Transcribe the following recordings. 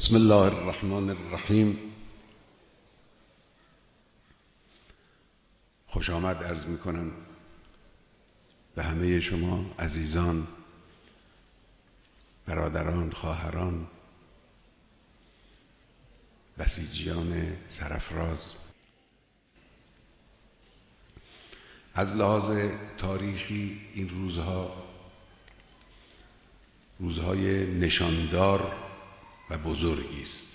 بسم الله الرحمن الرحیم. خوش آمد عرض می کنم به همه شما عزیزان، برادران، خواهران، بسیجیان سرافراز. از لحاظ تاریخی این روزهای نشاندار و بزرگی است.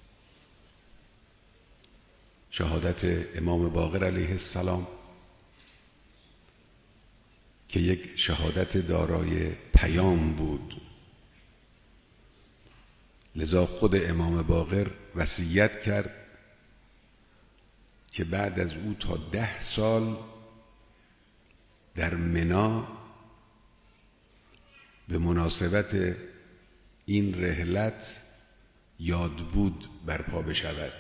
شهادت امام باقر علیه السلام که یک شهادت دارای پیام بود، لذا خود امام باقر وصیت کرد که بعد از او تا 10 سال در منی به مناسبت این رحلت یادبود برپا بشود.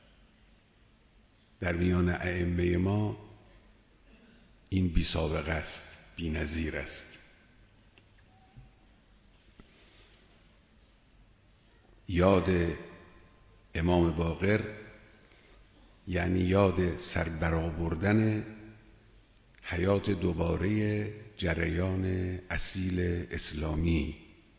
در میان ائمه ما این بی سابقه است، بی نظیر است. یاد امام باقر یعنی یاد سربرآوردن حیات دوباره جریان اصیل اسلامی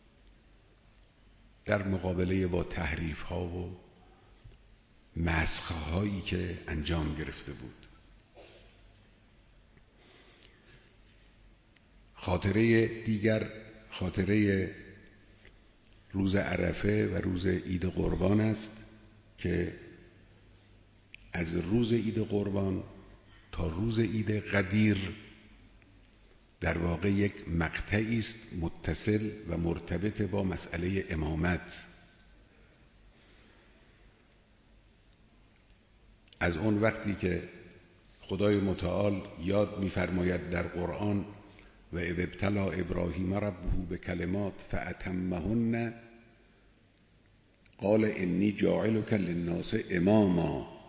در مقابله با تحریف ها و مسخ هایی که انجام گرفته بود. خاطره دیگر خاطره روز عرفه و روز عید قربان است که از روز عید قربان تا روز عید قدیر در واقع یک مقطعی است متصل و مرتبط با مسئله امامت. از اون وقتی که خدای متعال یاد می‌فرماید در قرآن و اذ ابتلی ابراهیم ربه بکلمات فاتمهن قال انی جاعلک للناس اماما.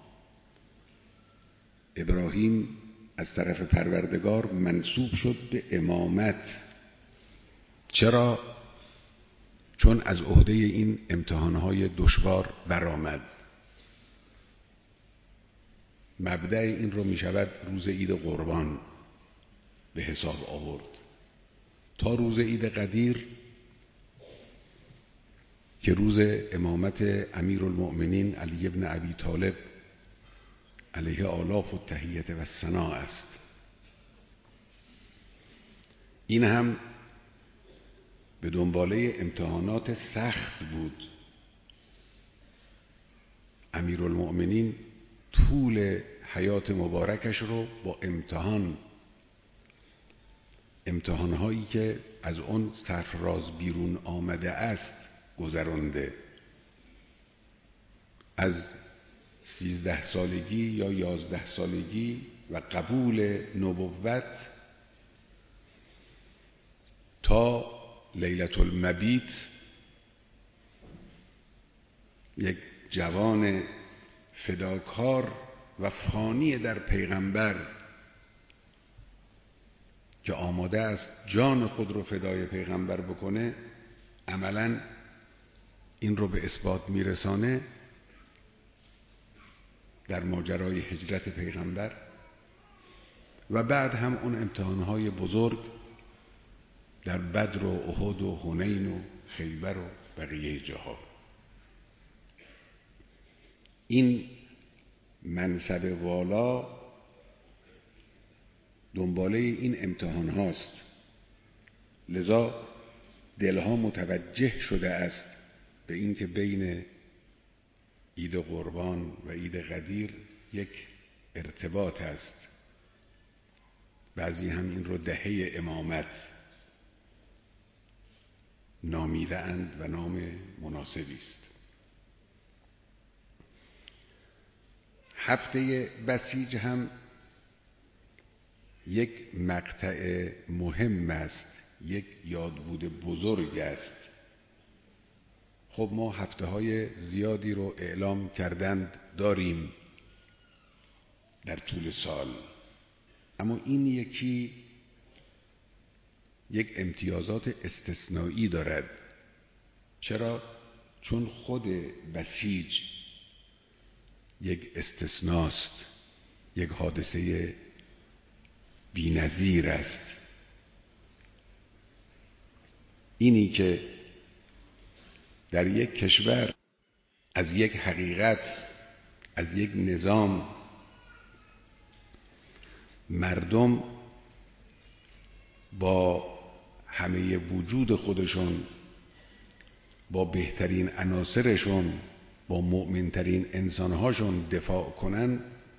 ابراهیم از طرف پروردگار منسوب شد به امامت. چرا؟ چون از عهده این امتحانهای دشوار برآمد. مبدأ این رو می شود روز عید قربان به حساب آورد. تا روز عید قدیر که روز امامت امیرالمؤمنین علی ابن ابی طالب علیه آلاف التحیة و الثنا است. این هم به دنباله امتحانات سخت بود. امیرالمؤمنین طول حیات مبارکش رو با امتحانهایی که از اون سرفراز بیرون آمده است گذرانده. از 13 سالگی یا 11 سالگی و قبول نبوت تا لیلة المبیت یک جوان فداکار و فانی در پیغمبر که آماده است جان خود رو فدای پیغمبر بکنه، عملاً این رو به اثبات میرسانه در ماجرای هجرت پیغمبر و بعد هم اون امتحانهای بزرگ در بدر و احد و حنین و خیبر و بقیه جاها. این منصب والا دنباله این امتحان هاست. لذا دلها متوجه شده است به این که بین عید قربان و عید قدیر یک ارتباط است. بعضی هم این رو دهه امامت نامیده اند و نام مناسبی است. هفته بسیج هم یک مقطع مهم است، یک یادبود بزرگ است. خب ما هفته‌های زیادی رو اعلام کردند داریم در طول سال، اما این یکی یک امتیازات استثنایی دارد. چرا؟ چون خود بسیج یک استثناست، یک حادثه بی‌نظیر است. اینی که در یک کشور از یک حقیقت، از یک نظام، مردم با همه وجود خودشون، با بهترین عناصرشون، با مؤمنترین انسانهاشون دفاع کنن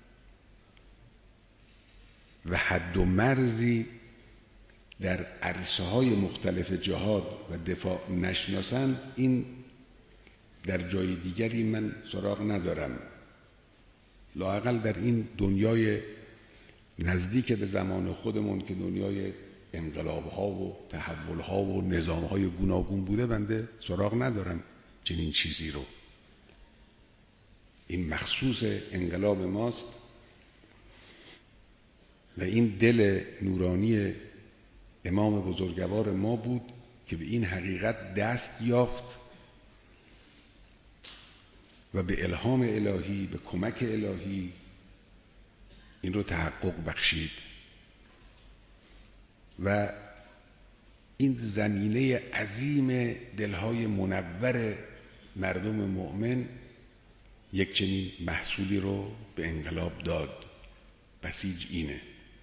و حد و مرزی در عرصه‌های مختلف جهاد و دفاع نشناسن، این در جای دیگری من سراغ ندارم. لااقل در این دنیای نزدیک به زمان خودمون که دنیای انقلاب‌ها و تحول‌ها و نظام‌های گوناگون بوده، بنده سراغ ندارم چنین چیزی رو. این مخصوص انقلاب ماست و این دل نورانی امام بزرگوار ما بود که به این حقیقت دست یافت و به الهام الهی، به کمک الهی این رو تحقق بخشید و این زمینه عظیم دلهای منور مردم مؤمن یک چنین محصولی رو به انقلاب داد. بسیج اینه.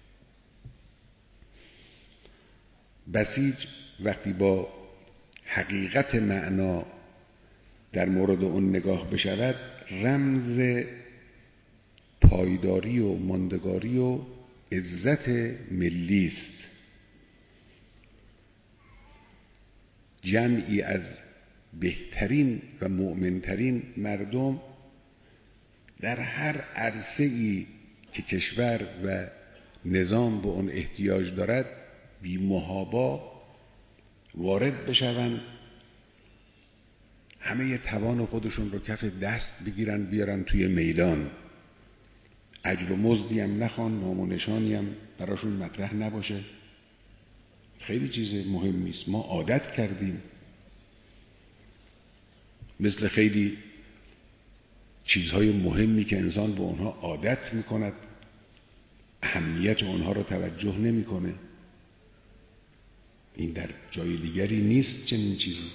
بسیج وقتی با حقیقت معنا در مورد اون نگاه بشود، رمز پایداری و ماندگاری و عزت ملی است. جمعی از بهترین و مؤمنترین مردم در هر عرصه‌ای که کشور و نظام به اون احتیاج دارد بی محابا وارد بشوند، همه توان خودشون رو کف دست بگیرن بیارن توی میدان. اجر و مزدی هم نخوان، نام و نشانی هم براشون مطرح نباشه. خیلی چیز مهمی است. ما عادت کردیم، مثل خیلی چیزهای مهمی که انسان به اونها عادت میکند، اهمیت اونها رو توجه نمیکنه. این در جای دیگری نیست چنین چیزی.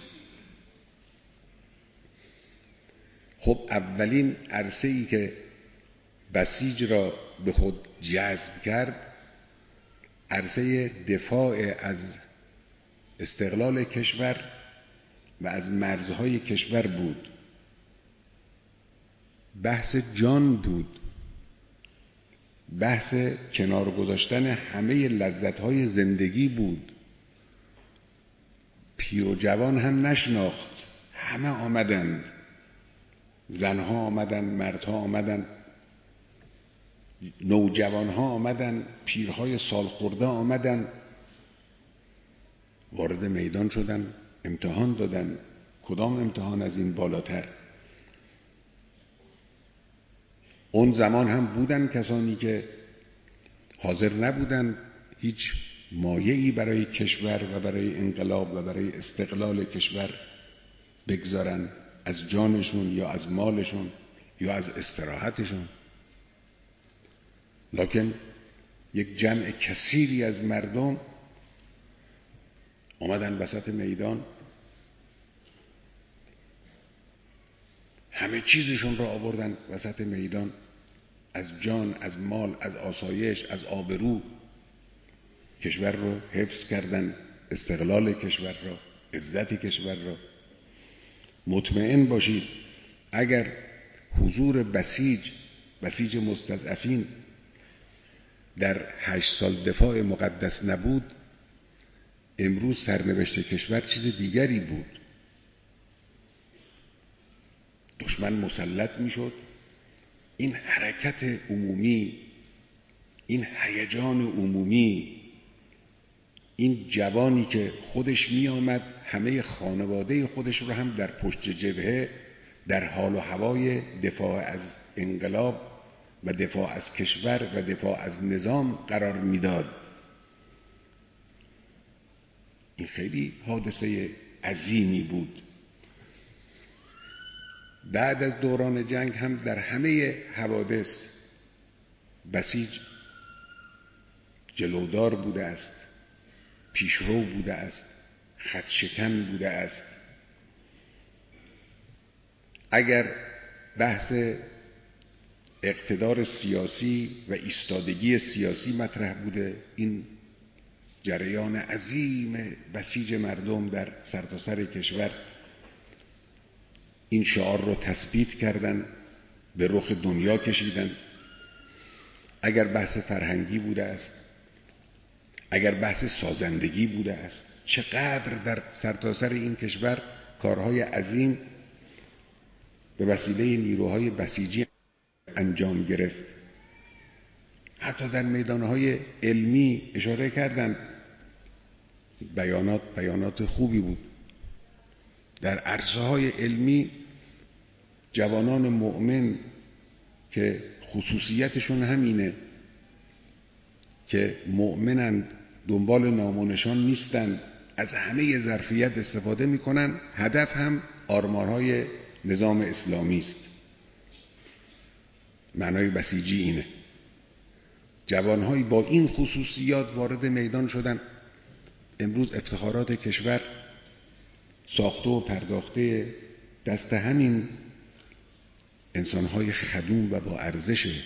خب اولین عرصه‌ای که بسیج را به خود جذب کرد، عرصه دفاع از استقلال کشور و از مرزهای کشور بود. بحث جان بود، بحث کنار گذاشتن همه لذت‌های زندگی بود. پیر و جوان هم نشناخت، همه آمدند، زنها آمدند، مردها آمدند، نوجوانها آمدند، پیرهای سال خورده آمدند، وارد میدان شدند، امتحان دادند. کدام امتحان از این بالاتر؟ اون زمان هم بودن کسانی که حاضر نبودن هیچ مایعی برای کشور و برای انقلاب و برای استقلال کشور بگذارن، از جانشون یا از مالشون یا از استراحتشون. لکن یک جمع کثیری از مردم آمدن وسط میدان، همه چیزشون را آوردن وسط میدان، از جان، از مال، از آسایش، از آبرو، کشور رو حفظ کردن، استقلال کشور را، عزت کشور را. مطمئن باشید اگر حضور بسیج مستضعفین در 8 سال دفاع مقدس نبود، امروز سرنوشت کشور چیز دیگری بود. دشمن مسلط میشد. این حرکت عمومی، این هیجان عمومی، این جوانی که خودش می آمد همه خانواده خودش رو هم در پشت جبهه در حال و هوای دفاع از انقلاب و دفاع از کشور و دفاع از نظام قرار میداد. این خیلی حادثه عظیمی بود. بعد از دوران جنگ هم در همه حوادث بسیج جلودار بوده است، پیشرو بوده است، خط شکن بوده است. اگر بحث اقتدار سیاسی و ایستادگی سیاسی مطرح بوده، این جریان عظیم بسیج مردم در سرتاسر کشور این شعار رو تثبیت کردن، به رخ دنیا کشیدن. اگر بحث فرهنگی بوده است، اگر بحث سازندگی بوده است، چقدر در سرتاسر این کشور کارهای عظیم به وسیله نیروهای بسیجی انجام گرفت. حتی در میدانهای علمی اشاره کردند، بیانات خوبی بود. در عرصه‌های علمی جوانان مؤمن که خصوصیتشون همینه که مؤمنند، دنبال نام و نشان نیستند، از همه ظرفیت استفاده میکنن، هدف هم آرمانهای نظام اسلامی است. معنای بسیجی اینه. جوانهایی با این خصوصیات وارد میدان شدن. امروز افتخارات کشور ساخته و پرداخته دست همین انسانهای خدوم و با ارزشه.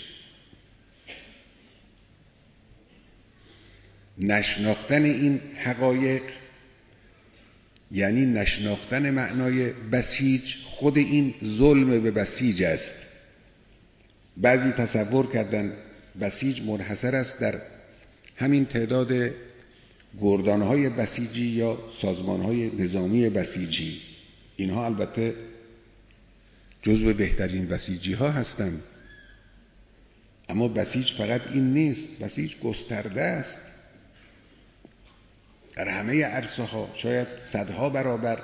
نشناختن این حقایق یعنی نشناختن معنای بسیج. خود این ظلم به بسیج است. بعضی تصور کردن بسیج منحصر است در همین تعداد گردانهای بسیجی یا سازمانهای نظامی بسیجی. اینها البته جزو بهترین بسیجی ها هستند، اما بسیج فقط این نیست. بسیج گسترده است در همه عرصه ها، شاید صدها برابر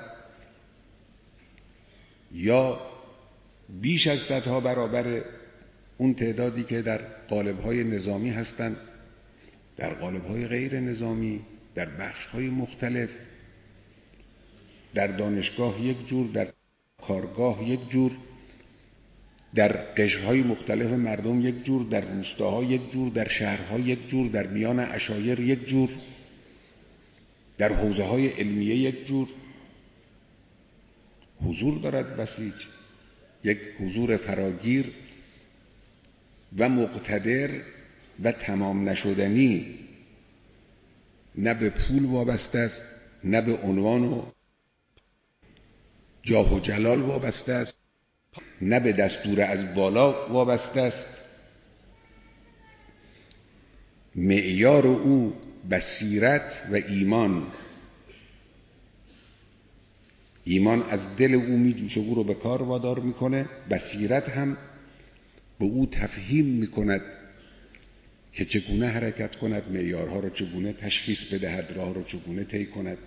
یا بیش از صدها برابر اون تعدادی که در قالب‌های نظامی هستند، در قالب‌های غیر نظامی، در بخش‌های مختلف، در دانشگاه یک جور، در کارگاه یک جور، در قشرهای مختلف مردم یک جور، در روستاها یک جور، در شهرها یک جور، در میان عشایر یک جور، در حوزه‌های علمیه یک جور. حضور دارد بسیج، یک حضور فراگیر و مقتدر و تمام نشدنی. نه به پول وابسته است، نه به عنوان و جاه و جلال وابسته است، نه به دستور از بالا وابسته است. معیار او بصیرت و ایمان. ایمان از دل او میجوشه، او رو به کار وادار میکنه. بصیرت هم به او تفهیم میکند که چگونه حرکت کند، معیارها رو چگونه تشخیص بدهد، راه رو چگونه طی کند.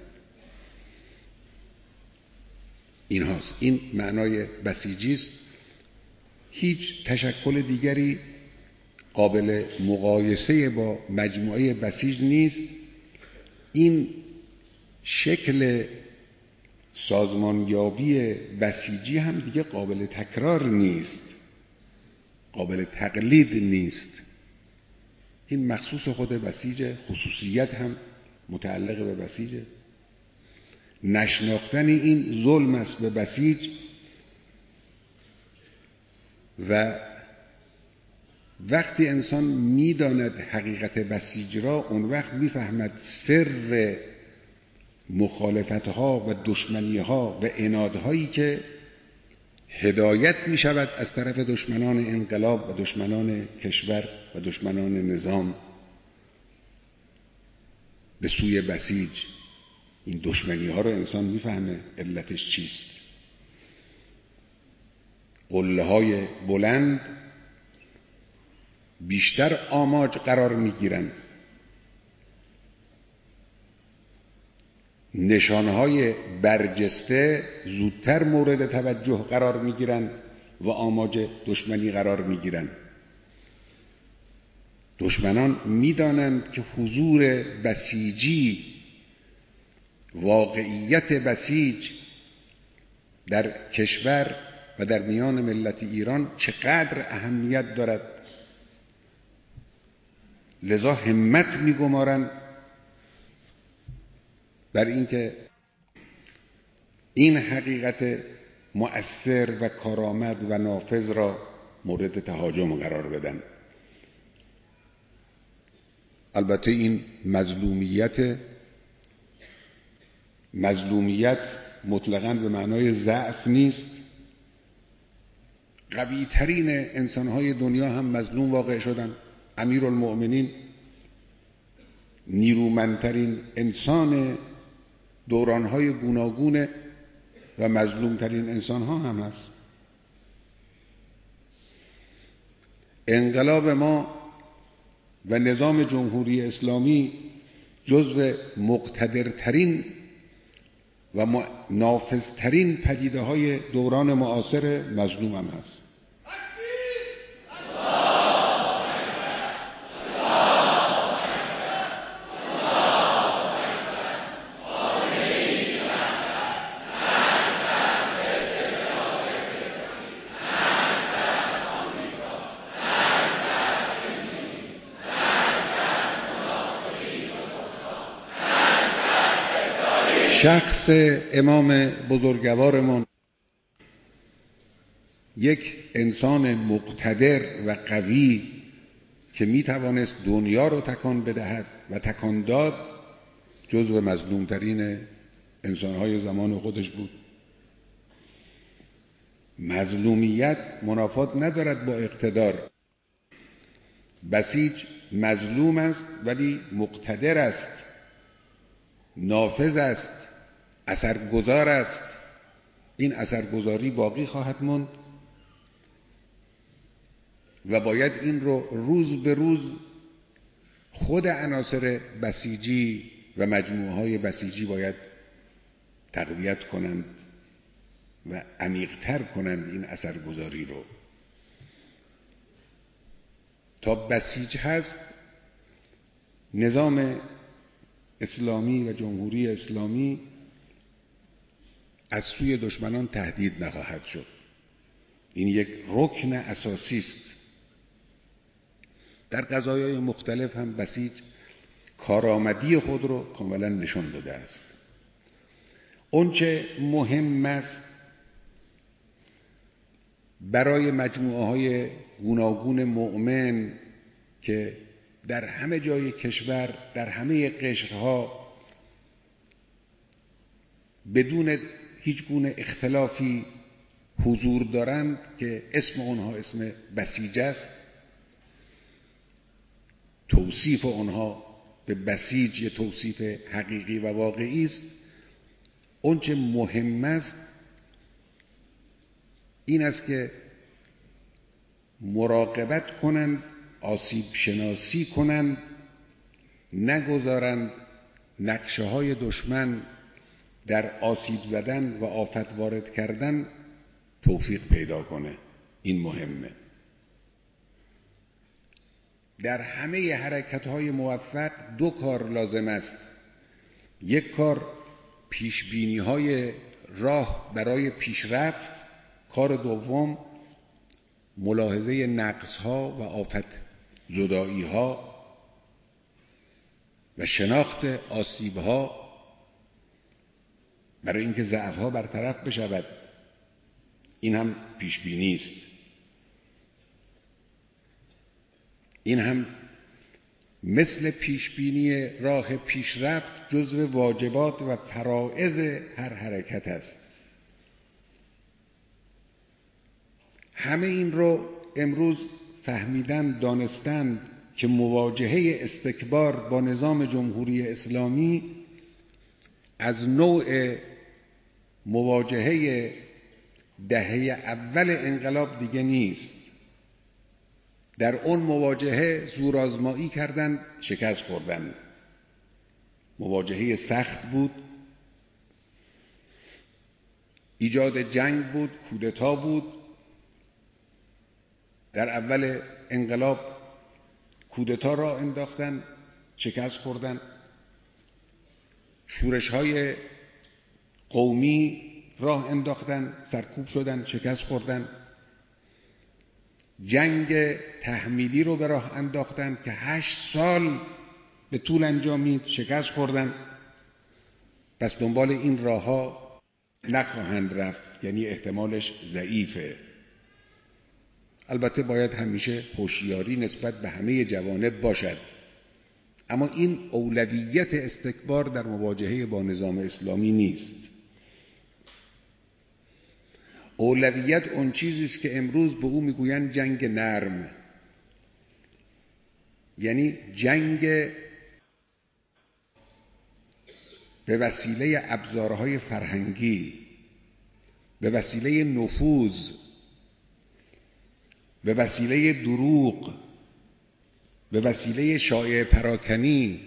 این هاست. این معنای بسیجی است. هیچ تشکل دیگری قابل مقایسه با مجموعه بسیج نیست. این شکل سازمانیابی بسیجی هم دیگه قابل تکرار نیست، قابل تقلید نیست. این مخصوص خود بسیجه، خصوصیت هم متعلق به بسیجه. نشناختن این ظلم است به بسیج و وقتی انسان میداند حقیقت بسیج را، اون وقت میفهمد سر مخالفتها و دشمنیها و عنادهایی که هدایت می شود از طرف دشمنان انقلاب و دشمنان کشور و دشمنان نظام به سوی بسیج. این دشمنی ها رو انسان میفهمه علتش چیست. قله های بلند بیشتر آماج قرار میگیرن، نشانهای برجسته زودتر مورد توجه قرار میگیرن و آماج دشمنی قرار میگیرن. دشمنان میدانند که حضور بسیجی، واقعیت بسیج در کشور و در میان ملت ایران چقدر اهمیت دارد. لذا همت می‌گمارند بر اینکه این حقیقت مؤثر و کارآمد و نافذ را مورد تهاجم قرار بدن. البته این مظلومیت مطلقاً به معنای ضعف نیست. قوی ترین انسان‌های دنیا هم مظلوم واقع شدن. امیرالمؤمنین نیرومندترین انسان دوران‌های گوناگون و مظلومترین انسان‌ها هم هست. انقلاب ما و نظام جمهوری اسلامی جزو مقتدرترین و نافذترین پدیده‌های دوران معاصر مظلوم هم هست. شخص امام بزرگوارمون یک انسان مقتدر و قوی که می توانست دنیا رو تکان بدهد و تکان داد، جزو مظلومترین انسانهای زمان خودش بود. مظلومیت منافات ندارد با اقتدار. بسیج مظلوم است ولی مقتدر است، نافذ است، اثرگذار است. این اثرگذاری باقی خواهد ماند و باید این رو روز به روز خود عناصر بسیجی و مجموعه‌های بسیجی باید تقویت کنند و عمیق‌تر کنند این اثرگذاری رو. تا بسیج هست نظام اسلامی و جمهوری اسلامی از سوی دشمنان تهدید نخواهد شد. این یک رکن اساسی است. در قضایای مختلف هم بسیج کارآمدی خود رو کاملا نشان داده است. اونچه مهم است برای مجموعه‌های گوناگون مؤمن که در همه جای کشور، در همه قشرها بدون هیچ گونه اختلافی حضور دارند که اسم اونها اسم بسیج است. توصیف اونها به بسیج یه توصیف حقیقی و واقعی است. اونچه مهم است این است که مراقبت کنند، آسیب شناسی کنند، نگذارند نقشه های دشمن در آسیب زدن و آفت وارد کردن توفیق پیدا کنه. این مهمه. در همه حرکت‌های موفق دو کار لازم است. یک کار پیشبینی‌های راه برای پیشرفت، کار دوم ملاحظه نقص‌ها و آفت زدایی‌ها و شناخت آسیب‌ها برای اینکه ضعف‌ها برطرف بشود. این هم پیشبینی است. این هم مثل پیشبینی راه پیشرفت جزو واجبات و فرائض هر حرکت است. همه این رو امروز فهمیدن، دانستند که مواجهه استکبار با نظام جمهوری اسلامی از نوع مواجهه دهه اول انقلاب دیگه نیست. در اون مواجهه زورآزمایی کردند، شکست خوردند. مواجهه سخت بود، ایجاد جنگ بود، کودتا بود. در اول انقلاب کودتا را انداختن، شکست خوردن. شورش‌های قومی راه انداختن، سرکوب شدن، شکست خوردن. جنگ تحمیلی رو به راه انداختن که 8 سال به طول انجامید، شکست خوردن. پس دنبال این راه ها نخواهند رفت، یعنی احتمالش ضعیفه. البته باید همیشه هوشیاری نسبت به همه جوانب باشد، اما این اولویت استکبار در مواجهه با نظام اسلامی نیست. اولویت اون چیزی است که امروز به او میگویند جنگ نرم، یعنی جنگ به وسیله ابزارهای فرهنگی، به وسیله نفوذ، به وسیله دروغ، به وسیله شایعه پراکنی،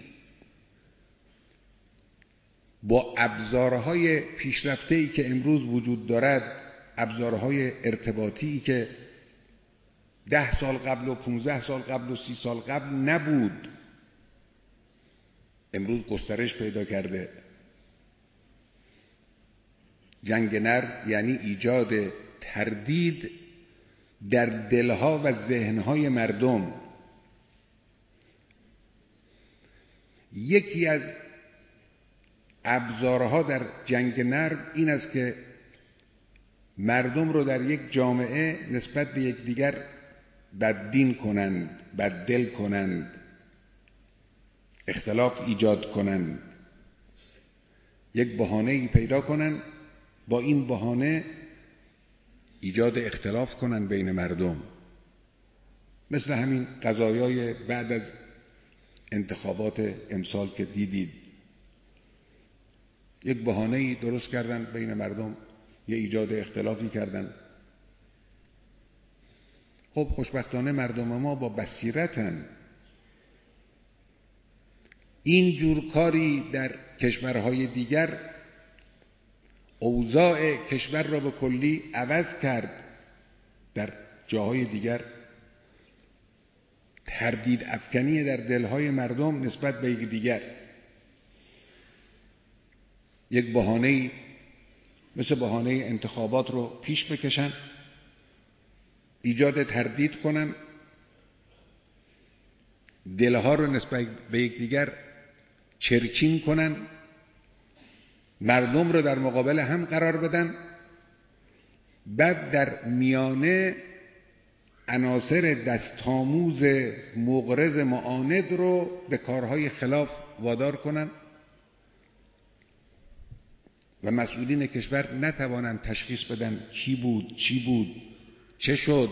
با ابزارهای پیشرفته‌ای که امروز وجود دارد، ابزارهای ارتباطی که 10 سال قبل و 15 سال قبل و 30 سال قبل نبود، امروز گسترش پیدا کرده. جنگ نر یعنی ایجاد تردید در دلها و ذهنهای مردم. یکی از ابزارها در جنگ نرم این است که مردم رو در یک جامعه نسبت به یکدیگر بددین کنند، بددل کنند، اختلاف ایجاد کنند، یک بهانه‌ای پیدا کنند، با این بهانه ایجاد اختلاف کنند بین مردم. مثل همین قضایای بعد از انتخابات امسال که دیدید، یک بهانه‌ای درست کردن بین مردم، یه ایجاد اختلافی کردن. خب خوشبختانه مردم ما با بصیرتن. این جور کاری در کشورهای دیگر اوضاع کشور را به کلی عوض کرد. در جاهای دیگر تردید افکنی در دلهای مردم نسبت به یکدیگر، یک بهانه‌ای مثل بهانه انتخابات رو پیش بکشن، ایجاد تردید کنن، دلها رو نسبت به یکدیگر چرکین کنن، مردم رو در مقابل هم قرار بدن، بعد در میانه عناصر دستآموز مغرض معاند رو به کارهای خلاف وادار کنن و مسئولین کشور نتوانند تشخیص بدن کی بود، چی بود، چه شد.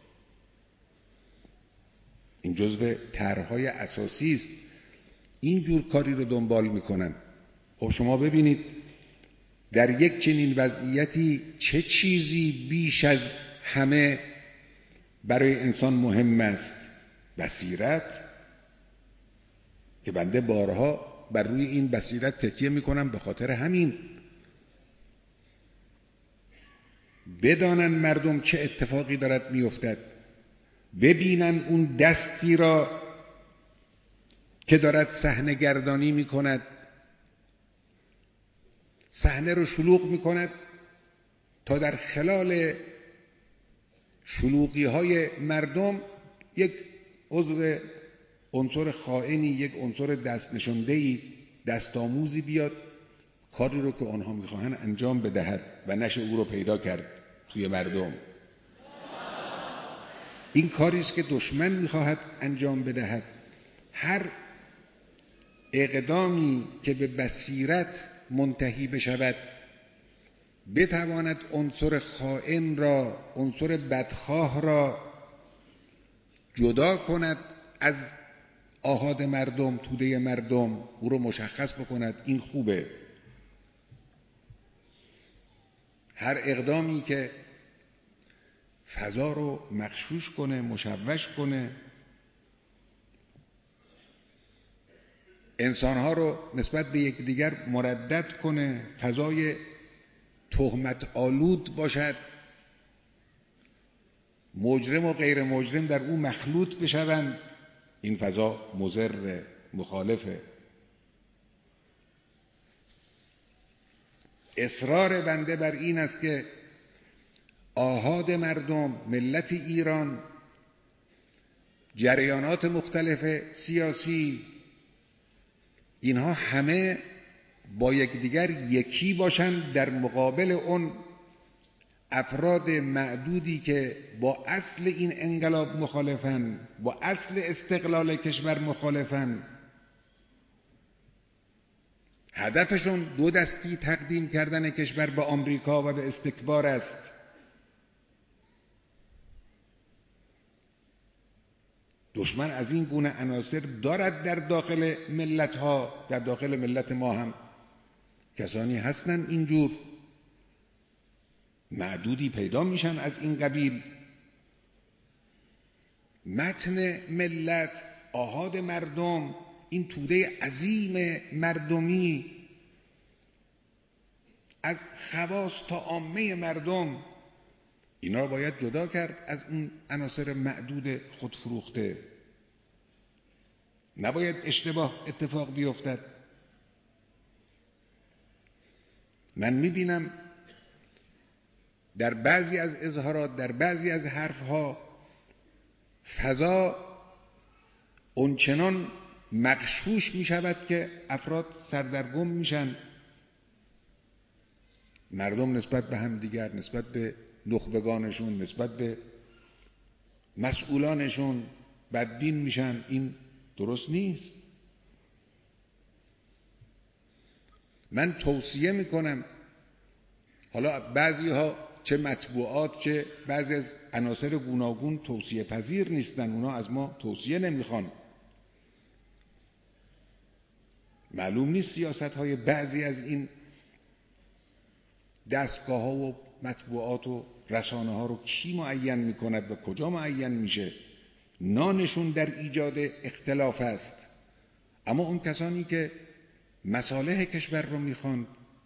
این جزو طرح‌های اساسی است. این جور کاری رو دنبال میکنن. خب شما ببینید در یک چنین وضعیتی چه چیزی بیش از همه برای انسان مهم است؟ بصیرت، که بنده بارها بر روی این بصیرت تکیه میکنم. به خاطر همین بدانن مردم چه اتفاقی دارد میافتد، ببینن اون دستی را که دارد صحنه گردانی میکند، صحنه رو شلوغ میکند تا در خلال شلوغی های مردم یک عضو عنصر خائنی، یک عنصر دست نشانده‌ای، دست آموزی بیاد، کاری رو که آنها میخواهند انجام بدهد و نشه او رو پیدا کرد توی مردم. این کاری است که دشمن میخواهد انجام بدهد. هر اقدامی که به بصیرت منتهی بشود، بتواند عنصر خائن را، عنصر بدخواه را جدا کند از آحاد مردم، توده مردم، او رو مشخص بکند این خوبه. هر اقدامی که فضا رو مغشوش کنه، مشوش کنه، انسانها رو نسبت به یکدیگر مردد کنه، فضای تهمت آلود باشد، مجرم و غیر مجرم در او مخلوط بشوند، این فضا مضر، مخالفه. اصرار بنده بر این است که آحاد مردم، ملت ایران، جریانات مختلف سیاسی، اینها همه با یکدیگر یکی باشند در مقابل اون افراد معدودی که با اصل این انقلاب مخالفن، با اصل استقلال کشور مخالفن. هدفشون دو دستی تقدیم کردن کشور به آمریکا و به استکبار است. دشمن از این گونه عناصر دارد در داخل ملت ها، در داخل ملت ما هم کسانی هستن اینجور، معدودی پیدا میشن از این قبیل. متن ملت، آحاد مردم، این توده عظیم مردمی از خواص تا عامه مردم، اینا رو باید جدا کرد از اون عناصر معدود خودفروخته. نباید اشتباه اتفاق بیفتد. من میبینم در بعضی از اظهارات، در بعضی از حرفها، فضا اونچنان مغشوش می شود که افراد سردرگم میشن. مردم نسبت به هم دیگر، نسبت به نخبگانشون، نسبت به مسئولانشون بدبین میشن. این درست نیست. من توصیه میکنم، حالا بعضی ها چه مطبوعات چه بعضی از عناصر گوناگون توصیه پذیر نیستن، اونا از ما توصیه نمیخوان. معلوم نیست سیاست های بعضی از این دستگاه ها و مطبوعات و رسانه ها رو کی معین میکند و کجا معین میشه. نانشون در ایجاد اختلاف است. اما اون کسانی که مصالح کشور رو میخوان،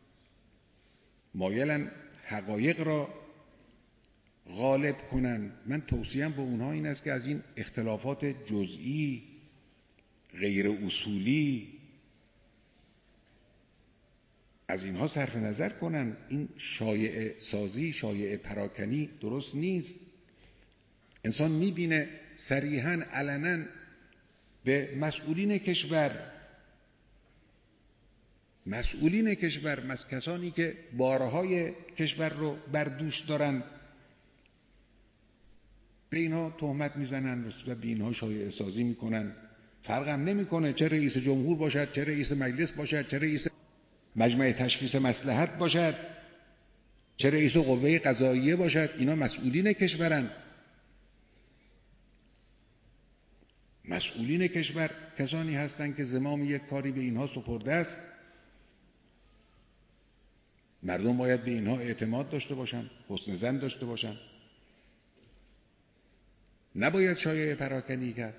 مایلن حقایق را غالب کنن، من توصیم به اونها این است که از این اختلافات جزئی غیر اصولی از اینها صرف نظر کنن. این شایعه سازی، شایعه پراکنی درست نیست. انسان میبینه صریحاً علناً به مسئولین کشور، کسانی که بارهای کشور رو بر دوش دارند، به اینها تهمت میزنن، نسبت به اینها شایعه سازی میکنن. فرق هم نمیکنه چه رئیس جمهور باشد، چه رئیس مجلس باشد، چه رئیس مجمع تشخیص مصلحت باشد، چه رئیس قوه قضاییه باشد، اینا مسئولین کشورن. مسئولین کشور کسانی هستند که زمام یک کاری به اینها سپرده است. مردم باید به اینها اعتماد داشته باشند، حسن ظن داشته باشند. نباید شایعه پراکنی کرد.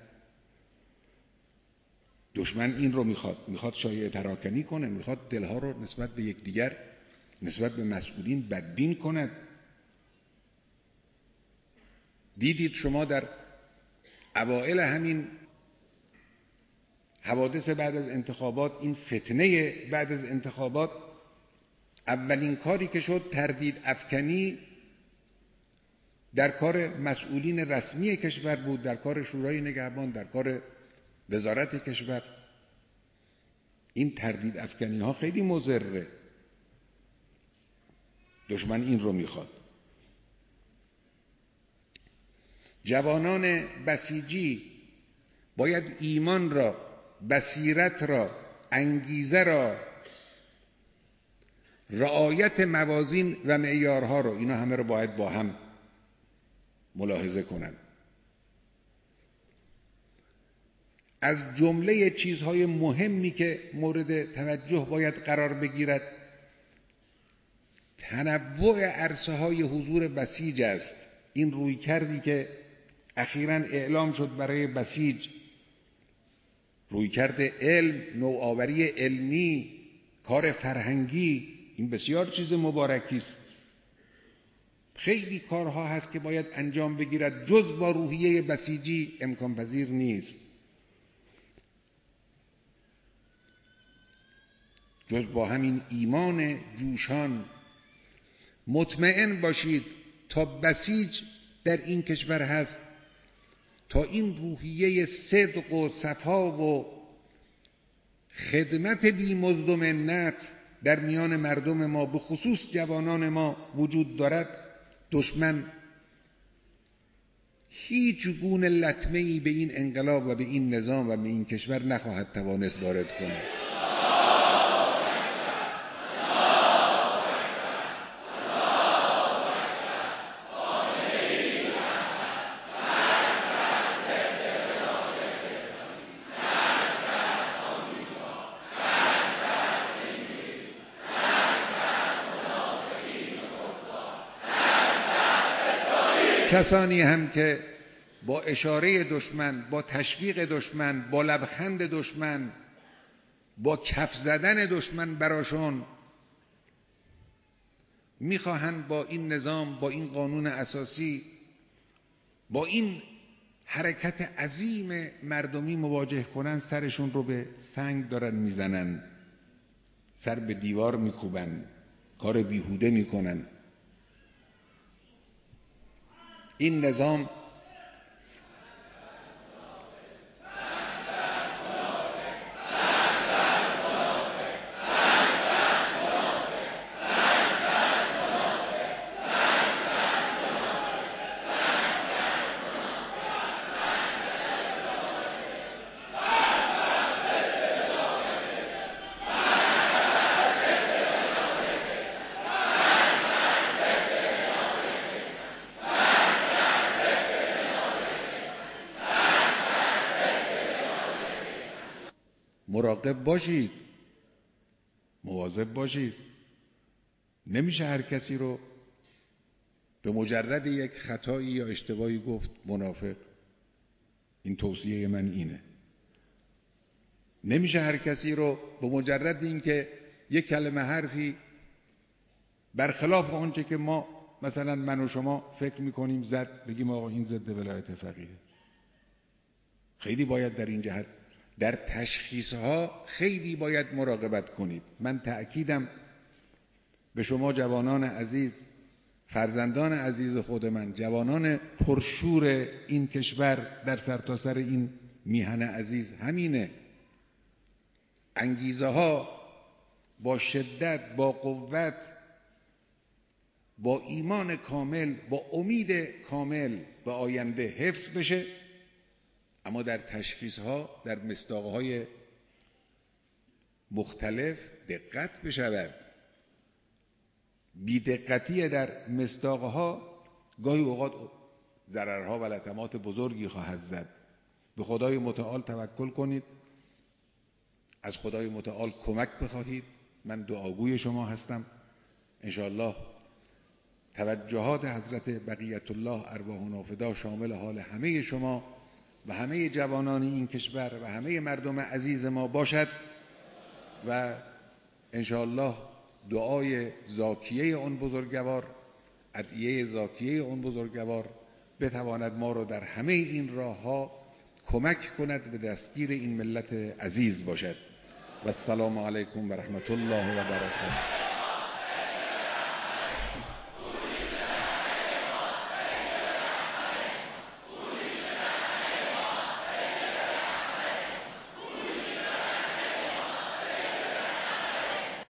دشمن این رو میخواد شایعه پراکنی کنه، میخواد دلها رو نسبت به یکدیگر، نسبت به مسئولین بدبین کند. دیدید شما در اوائل همین حوادث بعد از انتخابات، این فتنه بعد از انتخابات، اولین کاری که شد تردید افکنی در کار مسئولین رسمی کشور بود، در کار شورای نگهبان، در کار وزارت کشور. این تردید افکنی ها خیلی مضره. دشمن این رو میخواد. جوانان بسیجی باید ایمان را، بصیرت را، انگیزه را، رعایت موازین و معیارها رو، اینا همه رو باید با هم ملاحظه کنن. از جمله چیزهای مهمی که مورد توجه باید قرار بگیرد تنوع عرصه های حضور بسیج است. این روی کردی که اخیراً اعلام شد برای بسیج، روی کرد علم، نوآوری علمی، کار فرهنگی، این بسیار چیز مبارکی است. خیلی کارها هست که باید انجام بگیرد، جز با روحیه بسیجی امکان پذیر نیست. جز با همین ایمان جوشان. مطمئن باشید تا بسیج در این کشور هست، تا این روحیه صدق و صفا و خدمت بی‌مزد و منت در میان مردم ما به خصوص جوانان ما وجود دارد، دشمن هیچ گونه لطمه‌ای به این انقلاب و به این نظام و به این کشور نخواهد توانست وارد کنه. کسانی هم که با اشاره دشمن، با تشویق دشمن، با لبخند دشمن، با کف زدن دشمن براشون میخواهند با این نظام، با این قانون اساسی، با این حرکت عظیم مردمی مواجه کنن، سرشون رو به سنگ دارن میزنن، سر به دیوار میکوبن، کار بیهوده میکنن. این نظام مراقب باشید، مواظب باشید. نمیشه هر کسی رو به مجرد یک خطایی یا اشتباهی گفت منافق. این توصیه من اینه. نمیشه هر کسی رو به مجرد اینکه یک کلمه حرفی برخلاف آنچه که ما مثلا من و شما فکر میکنیم زد، بگیم آقا این ضد ولایت فقیه. خیلی باید در این جهت در تشخیصها خیلی باید مراقبت کنید. من تأکیدم به شما جوانان عزیز، فرزندان عزیز خود من، جوانان پرشور این کشور در سرتاسر این میهن عزیز همینه. انگیزه ها با شدت، با قوت، با ایمان کامل، با امید کامل به آینده حفظ بشه، اما در تشخیص ها، در مصداق های مختلف دقت بشود. بی‌دقتی در مصداق ها گاهی اوقات ضررها و لطمات بزرگی خواهد زد. به خدای متعال توکل کنید، از خدای متعال کمک بخواهید. من دعاگوی شما هستم. انشاءالله توجهات حضرت بقیت الله ارواحنا فدا شامل حال همه شما و همه جوانان این کشور و همه مردم عزیز ما باشد و انشاءالله دعای زاکیه اون بزرگوار، ادعیه زاکیه اون بزرگوار بتواند ما رو در همه این راه ها کمک کند به دستگیر این ملت عزیز باشد. و السلام علیکم و رحمت الله و برکاته.